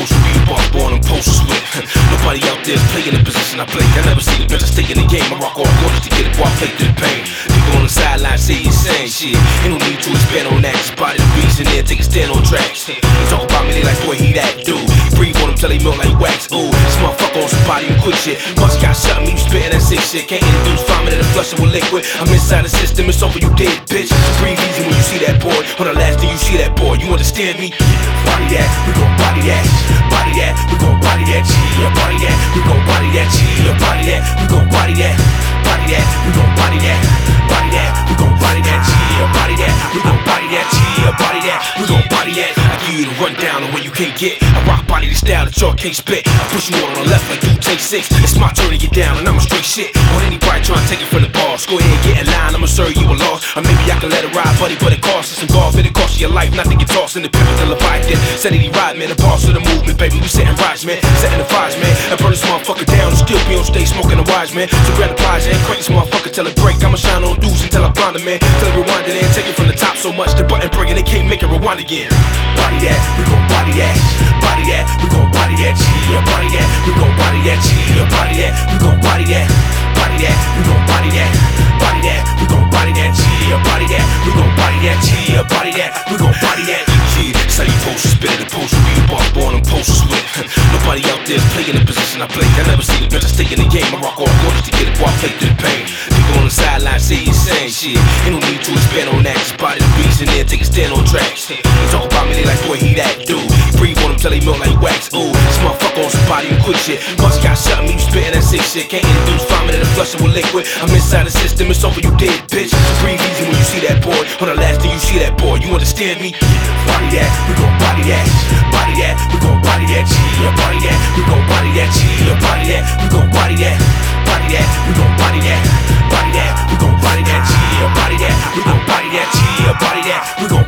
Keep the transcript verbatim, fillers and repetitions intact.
supposed to be the boss, born and posters with. Nobody out there is playing the position I play. I never see the bitch I stay in the game. I rock all quarters to get it, boy, I play through the pain. People on the sideline say he's saying shit. Ain't no need to expand on that. Just body the beats and then take a stand on tracks. They talk about me, they like, boy, he that dude. Breathe on him till they melt like wax. Ooh, this motherfucker on some body and quick shit. Bust got something, you spitting that sick shit. Can't introduce vomit and flushing with liquid. I'm inside the system, it's over, you dead, bitch. Breathe easy when you see that boy. On the last day you see that boy, you understand me? Body that, we gon' body that. Body that, we gon' body that. Yeah, body that, we gon' body that. Yeah, body that, we gon' body that. Body that, we gon' body that. Body that, we gon' body that. Yeah, body that, we gon' body that. Yeah, body that, we gon' body that. I give you the rundown on where you can't get. I rock body the style that y'all can't spit. I push you on the left like you take six. It's my turn to get down and I'm a straight shit. On anybody trying to take it from the boss, go ahead and get in line, I'ma serve you a loss. Or maybe I can let it ride, buddy, but it costs us involved. It'll cost you your life, not to get tossed in the pivot to Leviathan. Said that he ride, man, the boss of the movement, baby. We setting rides, man, setting the vibes, man. I burn this motherfucker down and still be on stage smoking the wise, man. So grab the prize and crank this motherfucker till it break. I'ma shine on dudes until I blind the man. Till it rewind it and take it from the top so much the button breaking, they can't make it rewind again. Body that, we gon' body that. Body that, we gon' body that. Yeah, body that, we gon' body that. Yeah, body that, we gon' body that. Body that, we gon' body that. Body that, we gon' body that. Yeah, body that, we gon' body that. Yeah, body that, we gon' body that. Yeah, say you posters, better than posters. We the boss, born and posters with. Nobody out there is playing the position I play. I never see the bitch I stay in the game. I rock all quarters to get it, boy, I play through the pain. People on the sideline say he's saying shit. Ain't no need to expand on that. Just body the beats and then take a stand on tracks. They talk about me, they like, boy, he that dude. Breathe on him till they melt like wax. Ooh, this motherfucker on some body and quick shit. Bust got something, you spitting that sick shit. Can't introduce vomit and flushing with liquid. I'm inside the system, it's over, you dead, bitch. Breathe easy when you see that boy. On the last day you see that boy, you understand me? Body that, we gon' body that. Body that, we gon' body that. Yeah, body that, we gon' body that. Yeah, body that, we gon' body that. Body that, we gon' body that. Body that, we gon' body that. Yeah, body that, we gon' body that. Yeah, body that, we gon'